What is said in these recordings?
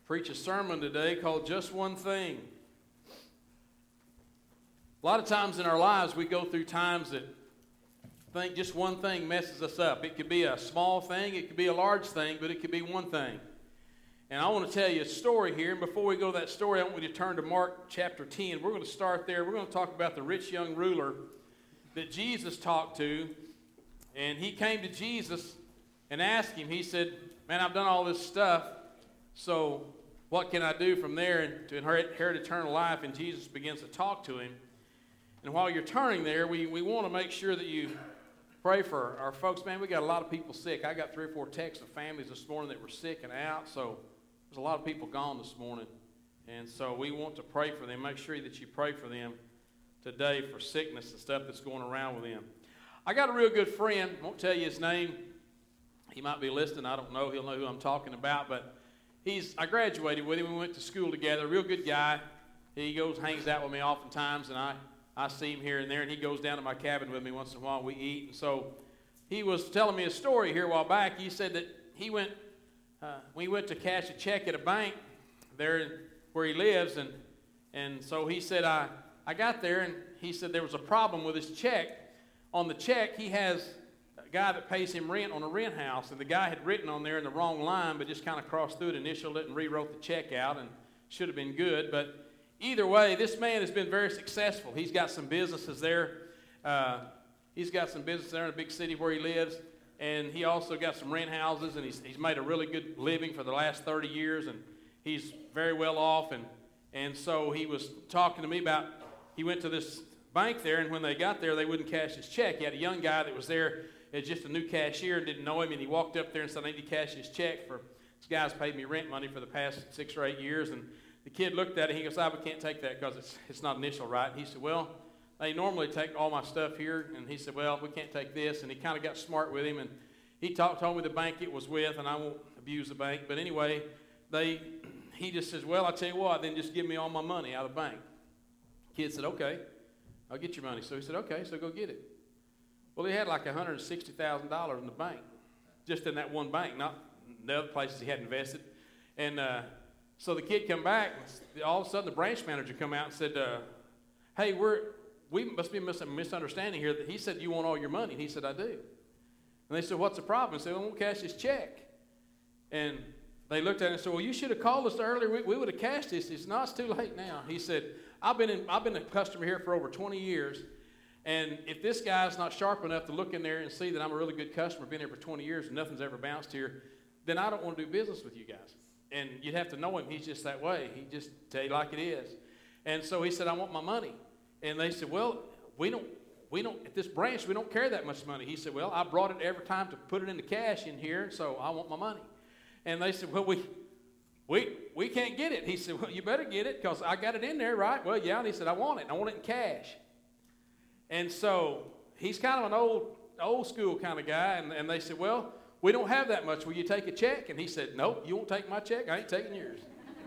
preach a sermon today called Just One Thing. A lot of times in our lives we go through times that think just one thing messes us up. It could be a small thing, it could be a large thing, but it could be one thing. And I want to tell you a story here, and before we go to that story, I want you to turn to Mark chapter 10. We're going to start there. We're going to talk about the rich young ruler that Jesus talked to, and he came to Jesus and asked him, he said, man, I've done all this stuff, so what can I do from there and to inherit eternal life? And Jesus begins to talk to him. And while you're turning there, we want to make sure that you pray for our folks. Man, we got a lot of people sick. I got 3 or 4 texts of families this morning that were sick and out, so there's a lot of people gone this morning. And so we want to pray for them. Make sure that you pray for them today for sickness and stuff that's going around with them. I got a real good friend. I won't tell you his name. He might be listening. I don't know. He'll know who I'm talking about, but I graduated with him. We went to school together. Real good guy. He hangs out with me oftentimes, and I see him here and there, and he goes down to my cabin with me once in a while. We eat. And so he was telling me a story here a while back. He said that we went to cash a check at a bank there where he lives, and so he said, I got there, and he said there was a problem with his check. On the check, he has a guy that pays him rent on a rent house, and the guy had written on there in the wrong line, but just kind of crossed through it, initialed it, and rewrote the check out, and should have been good. But either way, this man has been very successful. He's got some businesses there. He's got some business there in a big city where he lives, and he also got some rent houses, and he's made a really good living for the last 30 years, and he's very well off. And so he was talking to me about, he went to this bank there, and when they got there, they wouldn't cash his check. He had a young guy that was there as just a new cashier and didn't know him, and he walked up there and said, I need to cash his check. This guy's paid me rent money for the past 6 or 8 years, and the kid looked at it, and he goes, we can't take that because it's not initial, right? And he said, well, they normally take all my stuff here. And he said, well, we can't take this. And he kind of got smart with him, and he told me the bank it was with, and I won't abuse the bank. But anyway, he just says, well, I'll tell you what, then just give me all my money out of the bank. The kid said, okay, I'll get your money. So he said, okay, so go get it. Well, he had like $160,000 in the bank, just in that one bank, not the other places he had invested. And so the kid come back, and all of a sudden the branch manager come out and said, hey, we must be a misunderstanding here. He said, you want all your money? And he said, I do. And they said, what's the problem? He said, well, we won't cash this check. And they looked at it and said, well, you should have called us earlier. We would have cashed this. He said, no, it's too late now. He said, I've been a customer here for over 20 years, and if this guy's not sharp enough to look in there and see that I'm a really good customer, been here for 20 years and nothing's ever bounced here, then I don't want to do business with you guys. And you'd have to know him. He's just that way. He just tell you like it is. And so he said, I want my money. And they said, well, we don't, at this branch, we don't carry that much money. He said, well, I brought it every time to put it into cash in here, so I want my money. And they said, well, we can't get it. He said, well, you better get it because I got it in there, right? Well, yeah. And he said, I want it. I want it in cash. And so he's kind of an old school kind of guy. And they said, well, we don't have that much. Will you take a check? And he said, nope, you won't take my check. I ain't taking yours.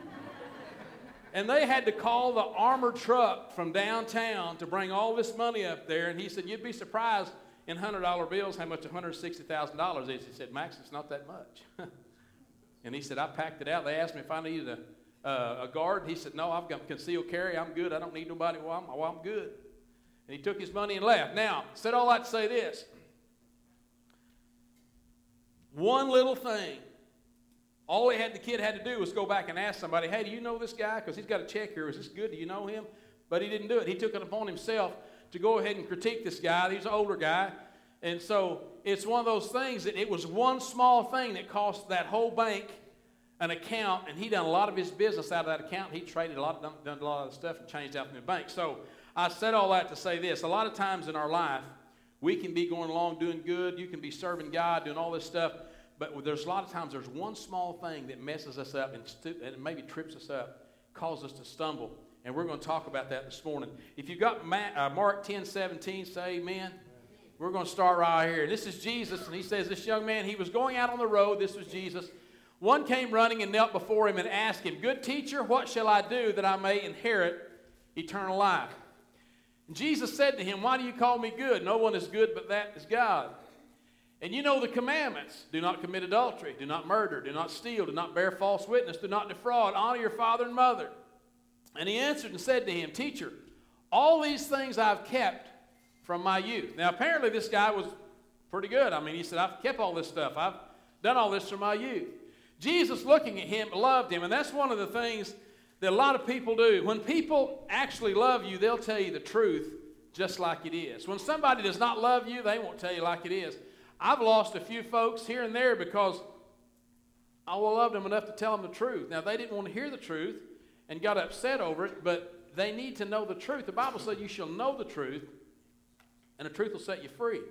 And they had to call the armored truck from downtown to bring all this money up there. And he said, you'd be surprised in $100 bills how much $160,000 is. He said, Max, it's not that much. And he said, I packed it out. They asked me if I needed a guard. He said, no, I've got concealed carry. I'm good. I don't need nobody while I'm good. And he took his money and left. Now, said all that to say this. One little thing. All the kid had to do was go back and ask somebody, hey, do you know this guy? Because he's got a check here. Is this good? Do you know him? But he didn't do it. He took it upon himself to go ahead and critique this guy. He's an older guy. And so it's one of those things that it was one small thing that cost that whole bank an account, and he done a lot of his business out of that account. He traded done a lot of stuff and changed out in the bank. So I said all that to say this. A lot of times in our life, we can be going along doing good. You can be serving God, doing all this stuff. But there's a lot of times there's one small thing that messes us up and maybe trips us up, causes us to stumble. And we're going to talk about that this morning. If you've got Mark 10:17, say amen. We're going to start right here. This is Jesus, and he says this young man, he was going out on the road. This was Jesus. One came running and knelt before him and asked him, good teacher, what shall I do that I may inherit eternal life? And Jesus said to him, why do you call me good? No one is good but that is God. And you know the commandments. Do not commit adultery. Do not murder. Do not steal. Do not bear false witness. Do not defraud. Honor your father and mother. And he answered and said to him, Teacher, all these things I've kept from my youth. Now, apparently this guy was pretty good. I mean, he said, I've kept all this stuff. I've done all this from my youth. Jesus, looking at him, loved him. And that's one of the things that a lot of people do. When people actually love you, they'll tell you the truth just like it is. When somebody does not love you, they won't tell you like it is. I've lost a few folks here and there because I loved them enough to tell them the truth. Now, they didn't want to hear the truth and got upset over it, but they need to know the truth. The Bible said you shall know the truth, and the truth will set you free.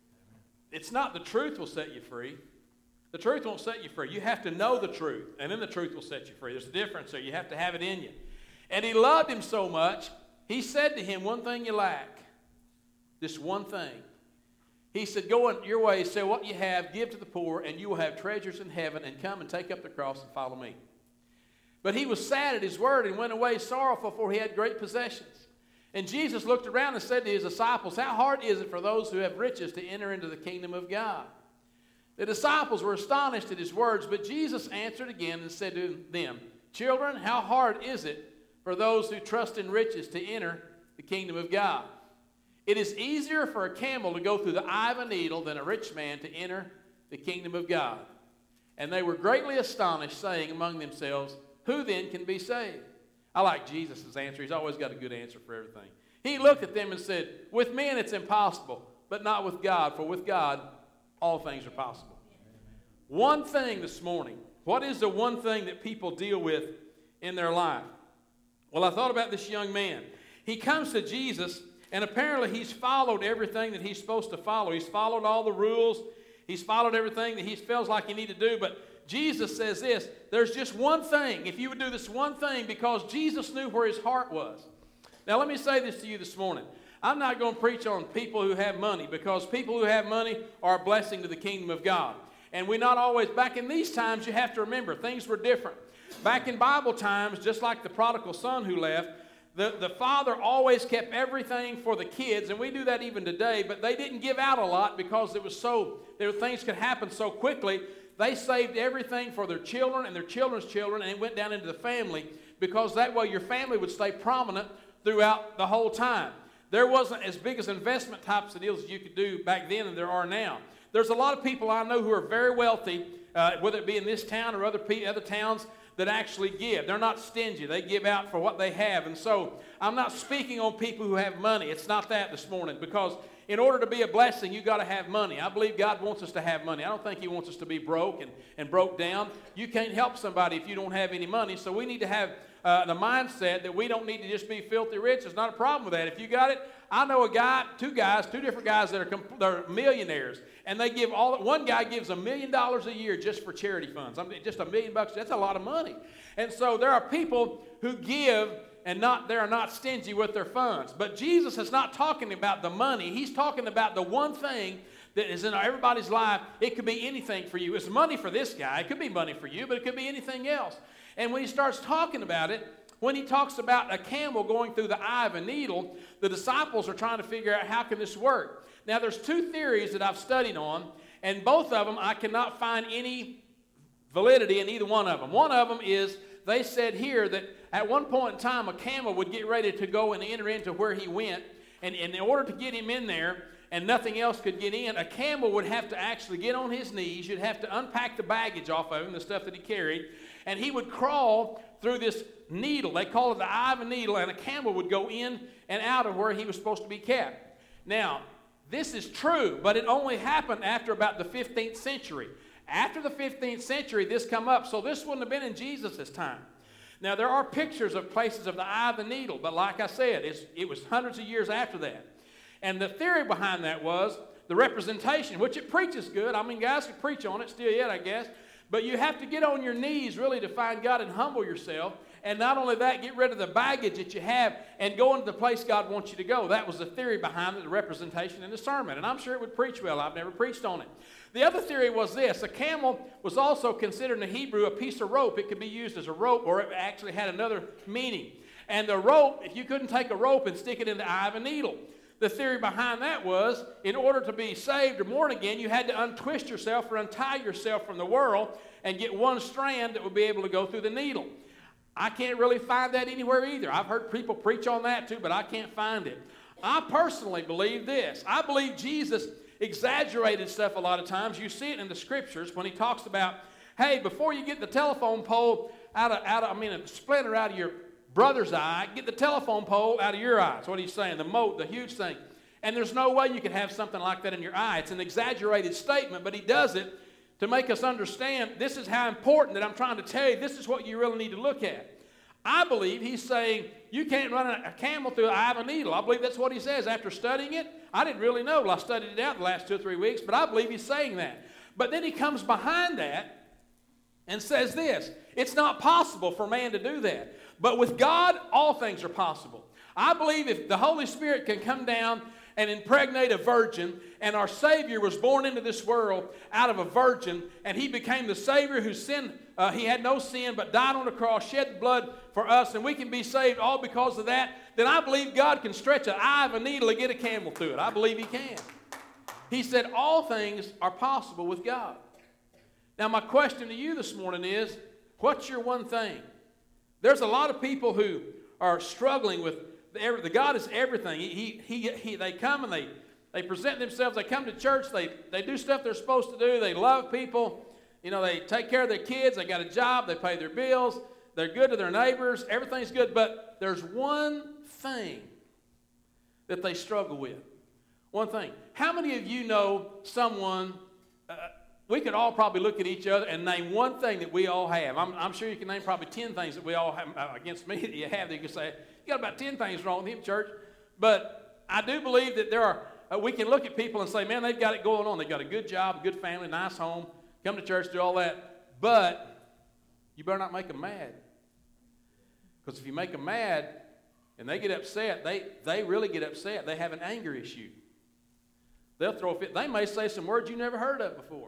It's not the truth will set you free. The truth won't set you free. You have to know the truth, and then the truth will set you free. There's a difference there. You have to have it in you. And he loved him so much, he said to him, one thing you lack, this one thing. He said, go on your way, sell what you have, give to the poor, and you will have treasures in heaven, and come and take up the cross and follow me. But he was sad at his word and went away sorrowful, for he had great possessions. And Jesus looked around and said to his disciples, how hard is it for those who have riches to enter into the kingdom of God? The disciples were astonished at his words, but Jesus answered again and said to them, children, how hard is it for those who trust in riches to enter the kingdom of God? It is easier for a camel to go through the eye of a needle than a rich man to enter the kingdom of God. And they were greatly astonished, saying among themselves, who then can be saved? I like Jesus' answer. He's always got a good answer for everything. He looked at them and said, with men it's impossible, but not with God, for with God all things are possible. One thing this morning. What is the one thing that people deal with in their life? Well, I thought about this young man. He comes to Jesus, and apparently he's followed everything that he's supposed to follow. He's followed all the rules. He's followed everything that he feels like he needs to do. But Jesus says this, there's just one thing. If you would do this one thing, because Jesus knew where his heart was. Now, let me say this to you this morning. I'm not going to preach on people who have money, because people who have money are a blessing to the kingdom of God. And we not always, back in these times, you have to remember, things were different. Back in Bible times, just like the prodigal son who left, the father always kept everything for the kids, and we do that even today, but they didn't give out a lot because things could happen so quickly. They saved everything for their children and their children's children, and it went down into the family, because that way your family would stay prominent throughout the whole time. There wasn't as big as investment types of deals as you could do back then than there are now. There's a lot of people I know who are very wealthy, whether it be in this town or other towns, that actually give. They're not stingy. They give out for what they have. And so I'm not speaking on people who have money. It's not that this morning, because in order to be a blessing, you've got to have money. I believe God wants us to have money. I don't think he wants us to be broke and broke down. You can't help somebody if you don't have any money. So we need to have the mindset that we don't need to just be filthy rich. There's not a problem with that. If you got it, I know two different guys that are millionaires, and they give one guy gives $1 million a year just for charity funds. I mean, just $1 million bucks, that's a lot of money. And so there are people who give and they are not stingy with their funds. But Jesus is not talking about the money. He's talking about the one thing that is in everybody's life. It could be anything for you. It's money for this guy. It could be money for you, but it could be anything else. And when he starts talking about it, when he talks about a camel going through the eye of a needle, the disciples are trying to figure out, how can this work? Now, there's two theories that I've studied on, and both of them I cannot find any validity in either one of them. One of them is, they said here that at one point in time, a camel would get ready to go and enter into where he went, and in order to get him in there, and nothing else could get in, a camel would have to actually get on his knees. You'd have to unpack the baggage off of him, the stuff that he carried, and he would crawl through this needle. They call it the eye of a needle, and a camel would go in and out of where he was supposed to be kept. Now, this is true, but it only happened after about the 15th century. After the 15th century, this come up, so this wouldn't have been in Jesus' time. Now, there are pictures of places of the eye of the needle, but like I said, it was hundreds of years after that. And the theory behind that was the representation, which it preaches good. I mean, guys can preach on it still yet, I guess. But you have to get on your knees really to find God and humble yourself. And not only that, get rid of the baggage that you have and go into the place God wants you to go. That was the theory behind the representation in the sermon. And I'm sure it would preach well. I've never preached on it. The other theory was this. A camel was also considered in the Hebrew a piece of rope. It could be used as a rope, or it actually had another meaning. And the rope, if you couldn't take a rope and stick it in the eye of a needle. the theory behind that was, in order to be saved or born again, you had to untwist yourself or untie yourself from the world and get one strand that would be able to go through the needle. I can't really find that anywhere either. I've heard people preach on that too, but I can't find it. I personally believe this. I believe Jesus exaggerated stuff a lot of times. You see it in the scriptures when he talks about, hey, before you get the telephone pole a splinter out of your brother's eye, get the telephone pole out of your eye. That's what he's saying, the huge thing. And there's no way you can have something like that in your eye. It's an exaggerated statement, but he does it to make us understand this is how important that I'm trying to tell you. This is what you really need to look at. I believe he's saying you can't run a camel through the eye of a needle. I believe that's what he says. After studying it, I didn't really know. Well, I studied it out the last 2 or 3 weeks, but I believe he's saying that. But then he comes behind that and says this: it's not possible for man to do that. But with God, all things are possible. I believe if the Holy Spirit can come down and impregnate a virgin, and our Savior was born into this world out of a virgin, and he became the Savior who sinned, he had no sin, but died on the cross, shed the blood for us, and we can be saved all because of that, then I believe God can stretch an eye of a needle and get a camel through it. I believe he can. He said all things are possible with God. Now my question to you this morning is, what's your one thing? There's a lot of people who are struggling with the God is everything. They come and they present themselves. They come to church. They do stuff they're supposed to do. They love people. You know, they take care of their kids. They got a job. They pay their bills. They're good to their neighbors. Everything's good. But there's one thing that they struggle with. One thing. How many of you know someone? We could all probably look at each other and name one thing that we all have. I'm sure you can name probably 10 things that we all have against me that you have that you can say, you got about 10 things wrong with him, church. But I do believe that there are, we can look at people and say, man, they've got it going on. They've got a good job, a good family, nice home, come to church, do all that. But you better not make them mad. Because if you make them mad and they get upset, they really get upset. They have an anger issue. They'll throw a fit. They may say some words you never heard of before.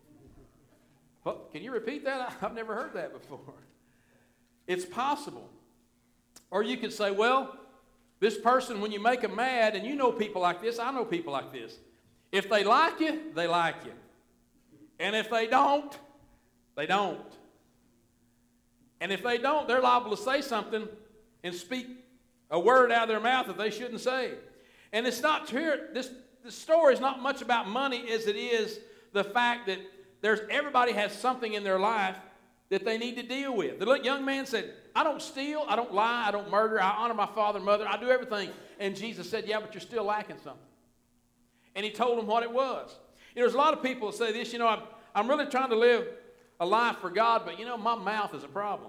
Well, can you repeat that? I've never heard that before. It's possible. Or you could say, well, this person, when you make them mad, and you know people like this, I know people like this. If they like you, they like you. And if they don't, they don't. And if they don't, they're liable to say something and speak a word out of their mouth that they shouldn't say. And it's not true. This story is not much about money as it is the fact that everybody has something in their life that they need to deal with. The young man said, I don't steal, I don't lie, I don't murder, I honor my father and mother, I do everything. And Jesus said, yeah, but you're still lacking something. And he told him what it was. There's a lot of people that say this, I'm really trying to live a life for God, but my mouth is a problem.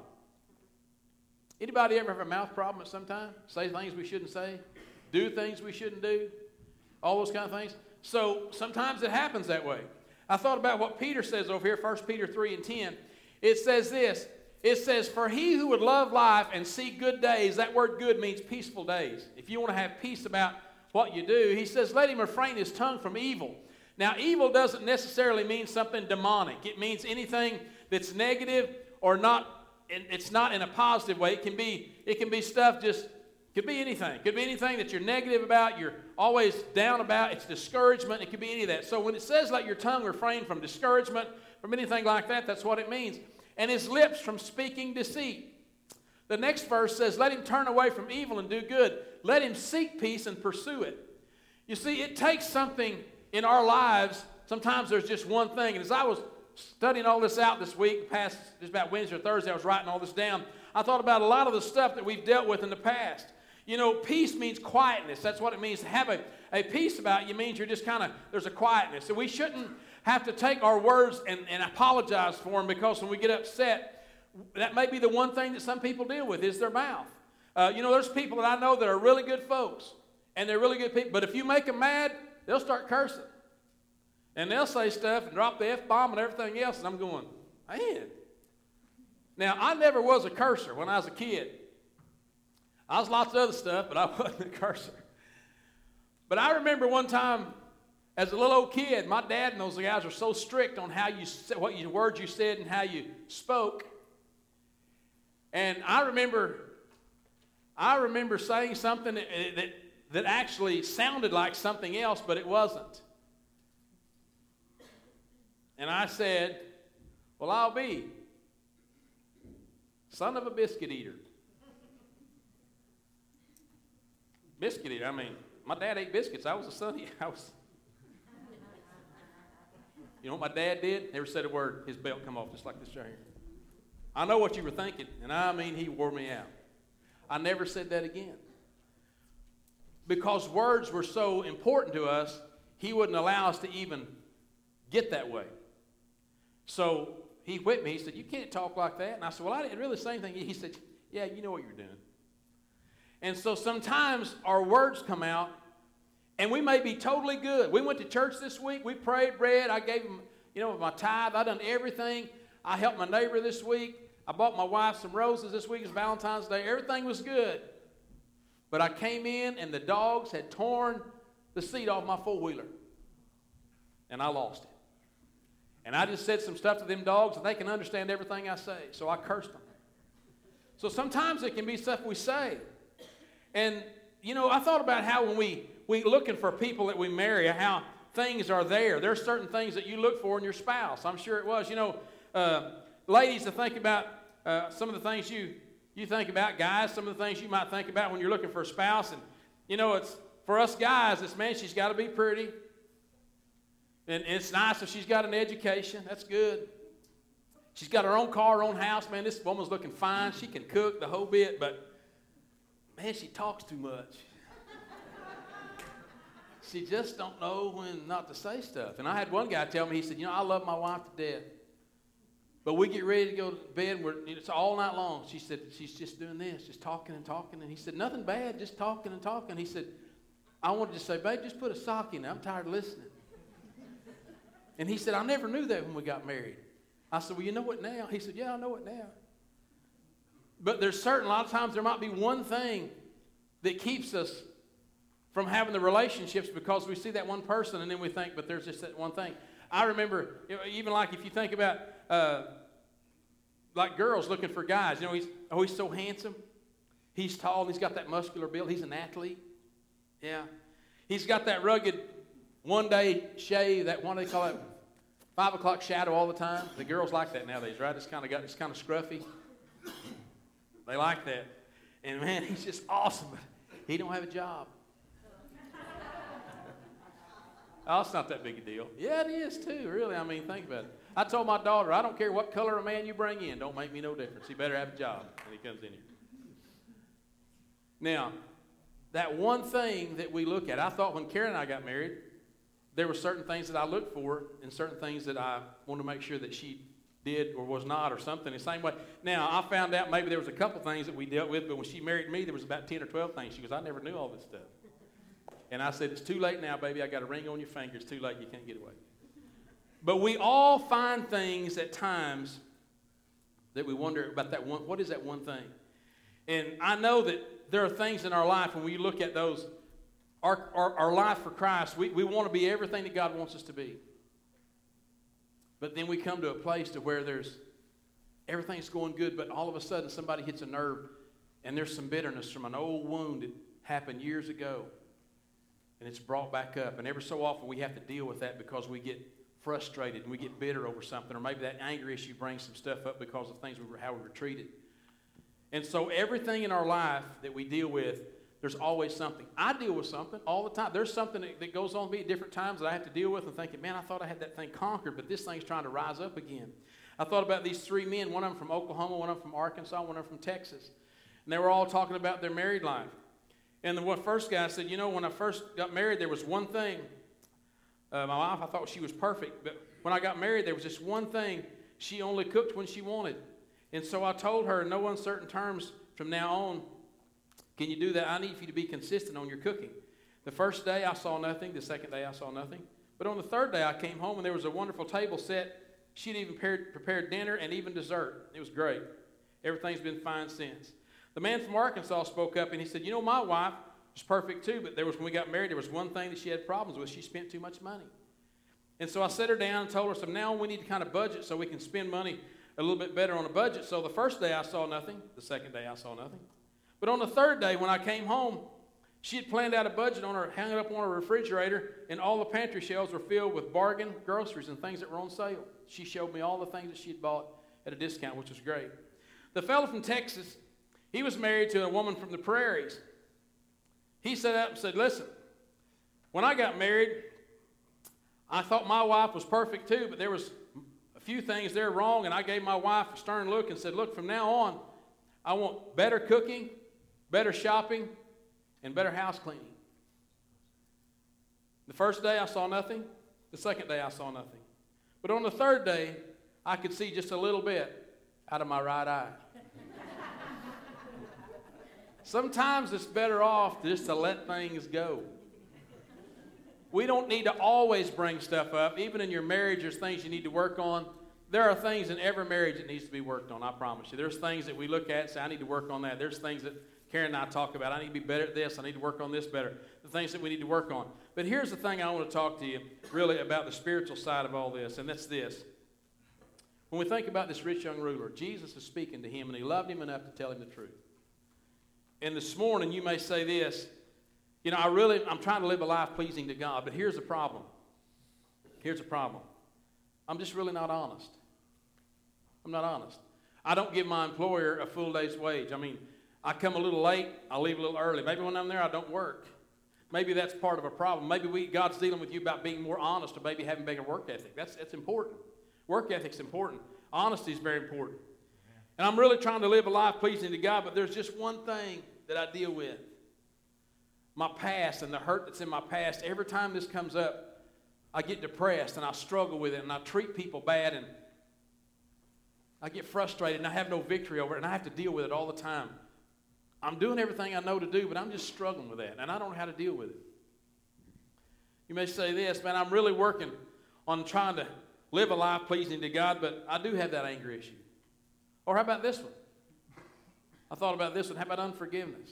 Anybody ever have a mouth problem at some time? Say things we shouldn't say, do things we shouldn't do, all those kind of things. So sometimes it happens that way. I thought about what Peter says over here, 1 Peter 3 and 10. It says this. It says, for he who would love life and see good days, that word good means peaceful days. If you want to have peace about what you do, he says, let him refrain his tongue from evil. Now, evil doesn't necessarily mean something demonic. It means anything that's negative or not, it's not in a positive way. It can be stuff just, could be anything. It could be anything that you're negative about, you're always down about. It's discouragement. It could be any of that. So when it says let your tongue refrain from discouragement, from anything like that, that's what it means. And his lips from speaking deceit. The next verse says, let him turn away from evil and do good. Let him seek peace and pursue it. You see, it takes something in our lives. Sometimes there's just one thing. And as I was studying all this out this week, past just about Wednesday or Thursday, I was writing all this down. I thought about a lot of the stuff that we've dealt with in the past. Peace means quietness. That's what it means. To have a peace about you means you're just there's a quietness. So we shouldn't have to take our words and apologize for them, because when we get upset, that may be the one thing that some people deal with is their mouth. There's people that I know that are really good folks, and they're really good people, but if you make them mad, they'll start cursing. And they'll say stuff and drop the F-bomb and everything else, and I'm going, man. Now, I never was a cursor when I was a kid. I was lots of other stuff, but I wasn't a cursor. But I remember one time, as a little old kid, my dad and those guys were so strict on how you said, words you said and how you spoke. And I remember saying something that actually sounded like something else, but it wasn't. And I said, well, I'll be son of a biscuit eater. Biscuit eater, I mean, my dad ate biscuits. I was a son. You know what my dad did? Never said a word. His belt come off just like this right here. I know what you were thinking, and I mean he wore me out. I never said that again. Because words were so important to us, he wouldn't allow us to even get that way. So he whipped me. He said, you can't talk like that. And I said, well, I didn't really say anything. He said, yeah, you know what you're doing. And so sometimes our words come out, and we may be totally good. We went to church this week. We prayed, read. I gave them, my tithe. I done everything. I helped my neighbor this week. I bought my wife some roses this week. It's Valentine's Day. Everything was good. But I came in, and the dogs had torn the seat off my four-wheeler. And I lost it. And I just said some stuff to them dogs, and they can understand everything I say. So I cursed them. So sometimes it can be stuff we say. And, I thought about how when we looking for people that we marry, how things are there. There are certain things that you look for in your spouse. I'm sure it was. Ladies, to think about some of the things you think about. Guys, some of the things you might think about when you're looking for a spouse. And, it's for us guys, she's got to be pretty. And it's nice if she's got an education. That's good. She's got her own car, her own house. Man, this woman's looking fine. She can cook the whole bit, but, man, she talks too much. She just don't know when not to say stuff. And I had one guy tell me, he said, I love my wife to death. But we get ready to go to bed, and it's all night long. She said, she's just doing this, just talking and talking. And he said, nothing bad, just talking and talking. He said, I wanted to say, babe, just put a sock in there. I'm tired of listening. And he said, I never knew that when we got married. I said, well, you know it now. He said, yeah, I know it now. But there's a lot of times there might be one thing that keeps us from having the relationships because we see that one person and then we think, but there's just that one thing. I remember, even like if you think about like girls looking for guys, he's so handsome. He's tall and he's got that muscular build. He's an athlete. Yeah. He's got that rugged one-day shave, that one they call it 5 o'clock shadow all the time. The girls like that nowadays, right? It's kind of scruffy. They like that. And man, he's just awesome, but he don't have a job. Oh, it's not that big a deal. Yeah, it is too, really. I mean, think about it. I told my daughter, I don't care what color of man you bring in, don't make me no difference. He better have a job when he comes in here. Now, that one thing that we look at, I thought when Karen and I got married, there were certain things that I looked for and certain things that I wanted to make sure that she did or was not or something the same way. Now, I found out maybe there was a couple things that we dealt with, but when she married me, there was about 10 or 12 things. She goes, I never knew all this stuff. And I said, it's too late now, baby. I got a ring on your finger. It's too late. You can't get away. But we all find things at times that we wonder about that one. What is that one thing? And I know that there are things in our life when we look at those, our life for Christ, we want to be everything that God wants us to be. But then we come to a place to where everything's going good, but all of a sudden somebody hits a nerve and there's some bitterness from an old wound that happened years ago. And it's brought back up. And every so often we have to deal with that because we get frustrated and we get bitter over something. Or maybe that anger issue brings some stuff up because of how we were treated. And so everything in our life that we deal with, there's always something. I deal with something all the time. There's something that goes on me at different times that I have to deal with and thinking, man, I thought I had that thing conquered, but this thing's trying to rise up again. I thought about these three men, one of them from Oklahoma, one of them from Arkansas, one of them from Texas. And they were all talking about their married life. And the first guy said, when I first got married, there was one thing. My wife, I thought she was perfect. But when I got married, there was this one thing. She only cooked when she wanted. And so I told her in no uncertain terms from now on, can you do that? I need for you to be consistent on your cooking. The first day I saw nothing. The second day I saw nothing. But on the third day I came home and there was a wonderful table set. She'd even prepared dinner and even dessert. It was great. Everything's been fine since. The man from Arkansas spoke up and he said, my wife was perfect too, but when we got married, there was one thing that she had problems with. She spent too much money. And so I sat her down and told her, so now we need to kind of budget so we can spend money a little bit better on a budget. So the first day I saw nothing. The second day I saw nothing. But on the third day when I came home, She had planned out a budget on her, hung it up on her refrigerator, and all the pantry shelves were filled with bargain groceries and things that were on sale. She showed me all the things that she had bought at a discount, which was great. The fellow from Texas, he was married to a woman from the prairies. He sat up and said, listen, when I got married, I thought my wife was perfect too, but there was a few things there wrong, and I gave my wife a stern look and said, look, from now on, I want better cooking, better shopping, and better house cleaning. The first day I saw nothing. The second day I saw nothing. But on the third day, I could see just a little bit out of my right eye. Sometimes it's better off just to let things go. We don't need to always bring stuff up. Even in your marriage, there's things you need to work on. There are things in every marriage that needs to be worked on, I promise you. There's things that we look at and say, I need to work on that. There's things that Karen and I talk about. I need to be better at this. I need to work on this better. The things that we need to work on. But here's the thing I want to talk to you really about the spiritual side of all this, and that's this. When we think about this rich young ruler, Jesus is speaking to him, and he loved him enough to tell him the truth. And this morning you may say this, you know, I'm trying to live a life pleasing to God, but here's the problem. Here's the problem. I'm just really not honest. I'm not honest. I don't give my employer a full day's wage. I mean, I come a little late, I leave a little early. Maybe when I'm there, I don't work. Maybe that's part of a problem. Maybe God's dealing with you about being more honest or maybe having bigger work ethic. That's important. Work ethic's important. Honesty is very important. And I'm really trying to live a life pleasing to God, but there's just one thing that I deal with. My past and the hurt that's in my past. Every time this comes up, I get depressed and I struggle with it and I treat people bad and I get frustrated and I have no victory over it and I have to deal with it all the time. I'm doing everything I know to do, but I'm just struggling with that, and I don't know how to deal with it. You may say this, man, I'm really working on trying to live a life pleasing to God, but I do have that anger issue. Or how about this one? I thought about this one. How about unforgiveness?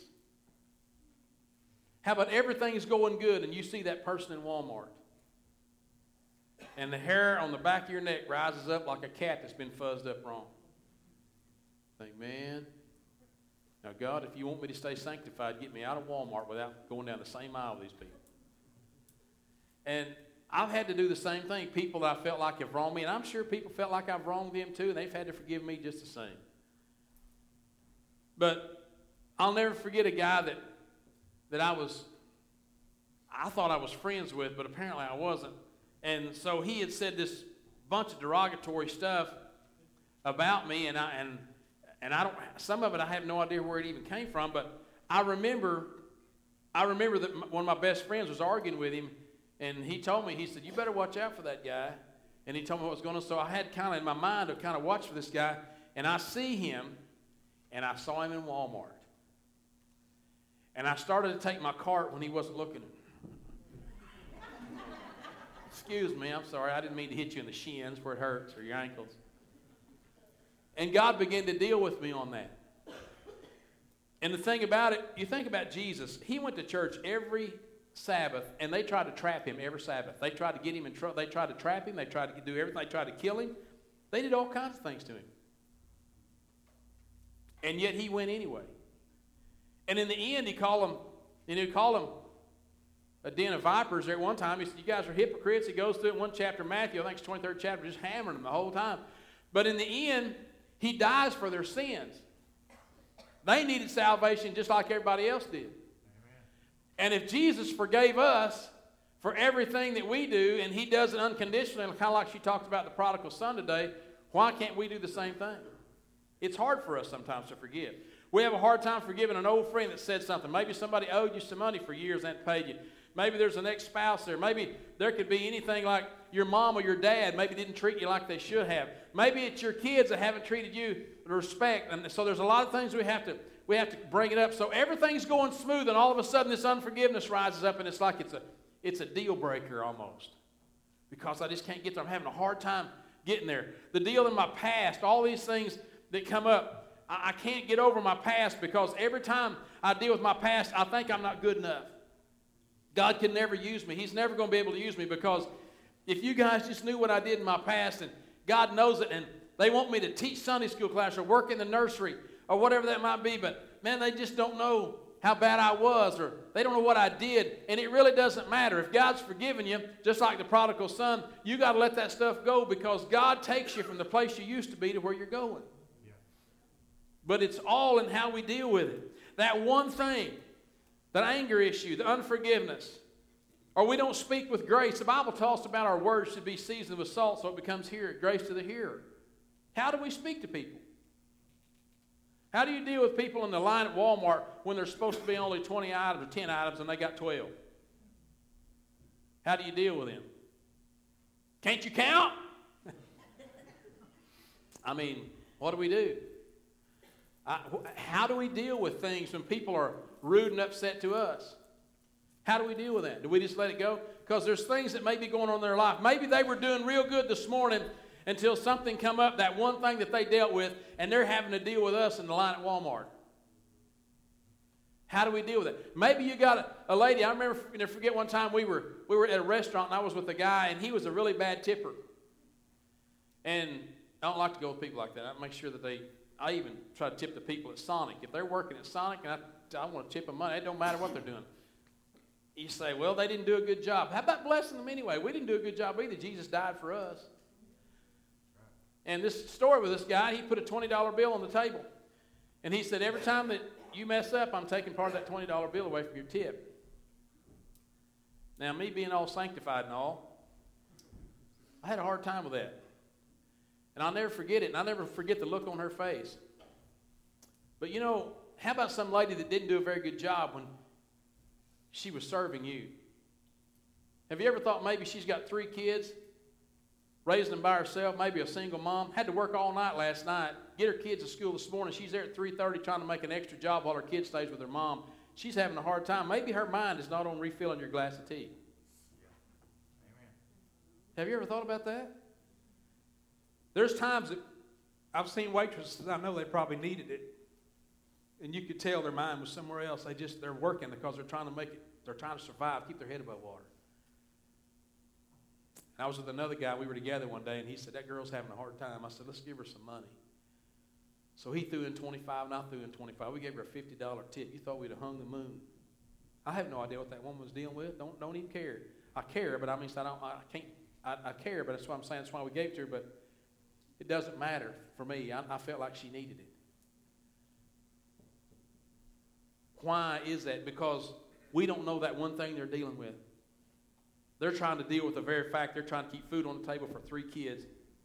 How about everything's going good, and you see that person in Walmart, and the hair on the back of your neck rises up like a cat that's been fuzzed up wrong. Think, man, now, God, if you want me to stay sanctified, get me out of Walmart without going down the same aisle with these people. And I've had to do the same thing. People that I felt like have wronged me, and I'm sure people felt like I've wronged them too, and they've had to forgive me just the same. But I'll never forget a guy that I thought I was friends with, but apparently I wasn't. And so he had said this bunch of derogatory stuff about me, and I don't. Some of it I have no idea where it even came from. But I remember that one of my best friends was arguing with him, and he told me, he said, "You better watch out for that guy." And he told me what was going on. So I had kind of in my mind to kind of watch for this guy, and I see him, and I saw him in Walmart, and I started to take my cart when he wasn't looking. Excuse me, I'm sorry. I didn't mean to hit you in the shins where it hurts or your ankles. And God began to deal with me on that. And the thing about it, you think about Jesus. He went to church every Sabbath, and they tried to trap him every Sabbath. They tried to get him in trouble. They tried to trap him. They tried to do everything. They tried to kill him. They did all kinds of things to him. And yet he went anyway. And in the end, he called them a den of vipers there at one time. He said, "You guys are hypocrites." He goes through it in one chapter of Matthew, I think it's 23rd chapter, just hammering them the whole time. But in the end, he dies for their sins. They needed salvation just like everybody else did. Amen. And if Jesus forgave us for everything that we do, and he does it unconditionally, kind of like she talked about the prodigal son today, why can't we do the same thing? It's hard for us sometimes to forgive. We have a hard time forgiving an old friend that said something. Maybe somebody owed you some money for years and hadn't paid you. Maybe there's an ex-spouse there. Maybe there could be anything like your mom or your dad maybe didn't treat you like they should have. Maybe it's your kids that haven't treated you with respect. And so there's a lot of things we have to bring it up. So everything's going smooth, and all of a sudden this unforgiveness rises up, and it's like it's a deal breaker almost. Because I just can't get there. I'm having a hard time getting there. The deal in my past, all these things that come up, I can't get over my past because every time I deal with my past, I think I'm not good enough. God can never use me. He's never going to be able to use me because if you guys just knew what I did in my past, and God knows it, and they want me to teach Sunday school class or work in the nursery or whatever that might be, but man, they just don't know how bad I was, or they don't know what I did, and it really doesn't matter. If God's forgiven you, just like the prodigal son, you got to let that stuff go because God takes you from the place you used to be to where you're going. Yeah. But it's all in how we deal with it. That one thing, that anger issue, the unforgiveness, or we don't speak with grace. The Bible talks about our words should be seasoned with salt so it becomes grace to the hearer. How do we speak to people? How do you deal with people in the line at Walmart when there's supposed to be only 20 items or 10 items and they got 12? How do you deal with them? Can't you count? I mean, what do we do? How do we deal with things when people are rude and upset to us? How do we deal with that? Do we just let it go? Because there's things that may be going on in their life. Maybe they were doing real good this morning until something come up, that one thing that they dealt with, and they're having to deal with us in the line at Walmart. How do we deal with it? Maybe you got a lady. I remember, forget one time we were at a restaurant, and I was with a guy, and he was a really bad tipper. And I don't like to go with people like that. I make sure that I even try to tip the people at Sonic. If they're working at Sonic, and I want to tip them money, it don't matter what they're doing. You say, well, they didn't do a good job. How about blessing them anyway? We didn't do a good job either. Jesus died for us. And this story with this guy, he put a $20 bill on the table. And he said, every time that you mess up, I'm taking part of that $20 bill away from your tip. Now, me being all sanctified and all, I had a hard time with that. And I'll never forget it, and I'll never forget the look on her face. But how about some lady that didn't do a very good job when she was serving you? Have you ever thought maybe she's got 3 kids, raising them by herself, maybe a single mom, had to work all night last night, get her kids to school this morning. She's there at 3:30 trying to make an extra job while her kid stays with her mom. She's having a hard time. Maybe her mind is not on refilling your glass of tea. Amen. Have you ever thought about that? There's times that I've seen waitresses, I know they probably needed it, and you could tell their mind was somewhere else. They're working because they're trying to make it, they're trying to survive, keep their head above water. I was with another guy. We were together one day, and he said, that girl's having a hard time. I said, let's give her some money. So he threw in 25, and I threw in 25. We gave her a $50 tip. You thought we'd have hung the moon. I have no idea what that woman was dealing with. Don't even care. I care, but I care, but that's what I'm saying. That's why we gave it to her, but it doesn't matter for me. I felt like she needed it. Why is that? Because we don't know that one thing they're dealing with. They're trying to deal with the very fact they're trying to keep food on the table for 3 kids.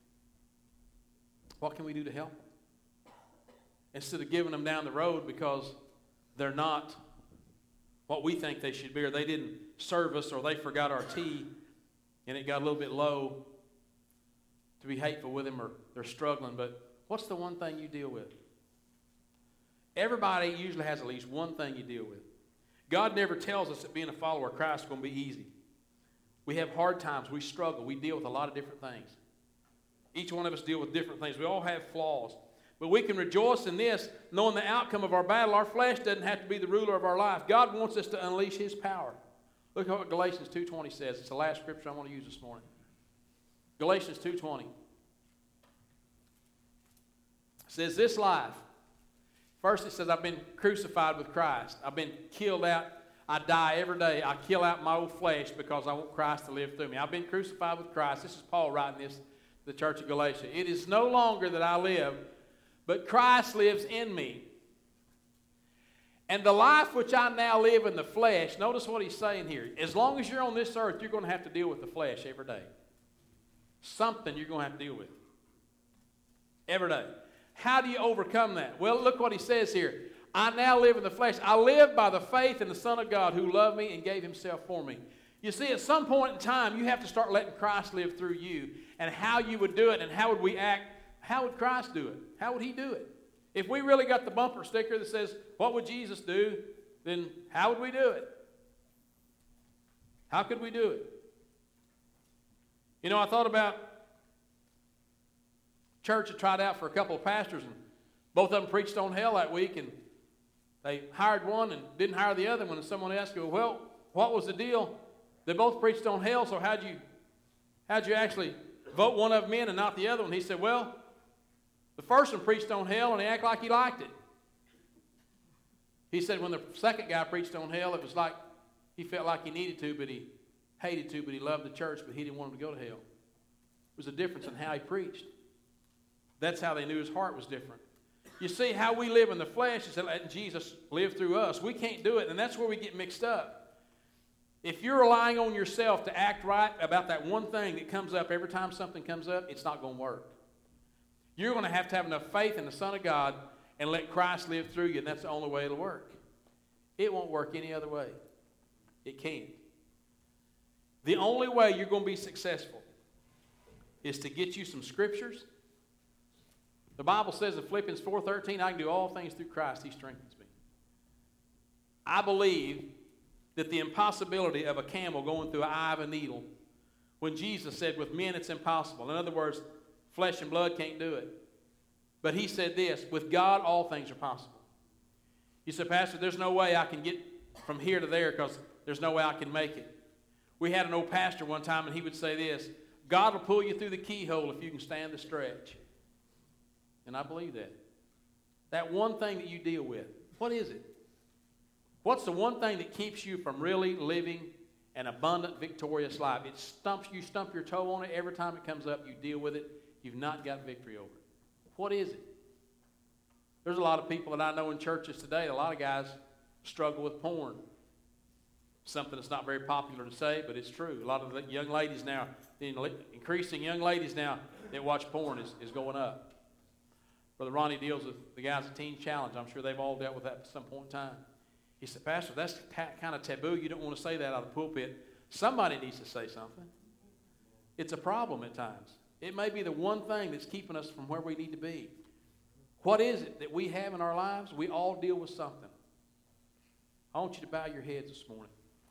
What can we do to help them? Instead of giving them down the road because they're not what we think they should be, or they didn't serve us, or they forgot our tea and it got a little bit low, to be hateful with them, or they're struggling. But what's the one thing you deal with? Everybody usually has at least one thing you deal with. God never tells us that being a follower of Christ is going to be easy. We have hard times. We struggle. We deal with a lot of different things. Each one of us deal with different things. We all have flaws. But we can rejoice in this, knowing the outcome of our battle. Our flesh doesn't have to be the ruler of our life. God wants us to unleash His power. Look at what Galatians 2:20 says. It's the last scripture I want to use this morning. Galatians 2:20 says, this life. First it says, I've been crucified with Christ. I've been killed out. I die every day. I kill out my old flesh because I want Christ to live through me. I've been crucified with Christ. This is Paul writing this to the church of Galatia. It is no longer that I live, but Christ lives in me. And the life which I now live in the flesh, notice what he's saying here. As long as you're on this earth, you're going to have to deal with the flesh every day. Something you're going to have to deal with every day. How do you overcome that? Well, look what he says here. I now live in the flesh. I live by the faith in the Son of God who loved me and gave Himself for me. You see, at some point in time, you have to start letting Christ live through you. And how you would do it and how would we act, how would Christ do it? How would He do it? If we really got the bumper sticker that says, what would Jesus do? Then how would we do it? How could we do it? I thought about church that tried out for a couple of pastors, and both of them preached on hell that week, and they hired one and didn't hire the other one, and someone asked you, well, what was the deal? They both preached on hell, so how'd you actually vote one of them in and not the other one? He said, well, the first one preached on hell, and he acted like he liked it. He said when the second guy preached on hell, it was like he felt like he needed to, but he hated to, but he loved the church, but he didn't want him to go to hell. It was a difference in how he preached. That's how they knew his heart was different. You see, how we live in the flesh is letting Jesus live through us. We can't do it, and that's where we get mixed up. If you're relying on yourself to act right about that one thing that comes up every time something comes up, it's not going to work. You're going to have enough faith in the Son of God and let Christ live through you, and that's the only way it'll work. It won't work any other way. It can't. The only way you're going to be successful is to get you some scriptures. The Bible says in Philippians 4:13, I can do all things through Christ. He strengthens me. I believe that the impossibility of a camel going through the eye of a needle, when Jesus said, with men it's impossible. In other words, flesh and blood can't do it. But he said this, with God all things are possible. You said, Pastor, there's no way I can get from here to there because there's no way I can make it. We had an old pastor one time, and he would say this, God will pull you through the keyhole if you can stand the stretch. And I believe that. That one thing that you deal with, what is it? What's the one thing that keeps you from really living an abundant, victorious life? You stump your toe on it every time it comes up, you deal with it, you've not got victory over it. What is it? There's a lot of people that I know in churches today, a lot of guys struggle with porn. Something that's not very popular to say, but it's true. A lot of the young ladies now, the increasing young ladies now that watch porn is going up. Brother Ronnie deals with the guys at Teen Challenge. I'm sure they've all dealt with that at some point in time. He said, Pastor, that's kind of taboo. You don't want to say that out of the pulpit. Somebody needs to say something. It's a problem at times. It may be the one thing that's keeping us from where we need to be. What is it that we have in our lives? We all deal with something. I want you to bow your heads this morning.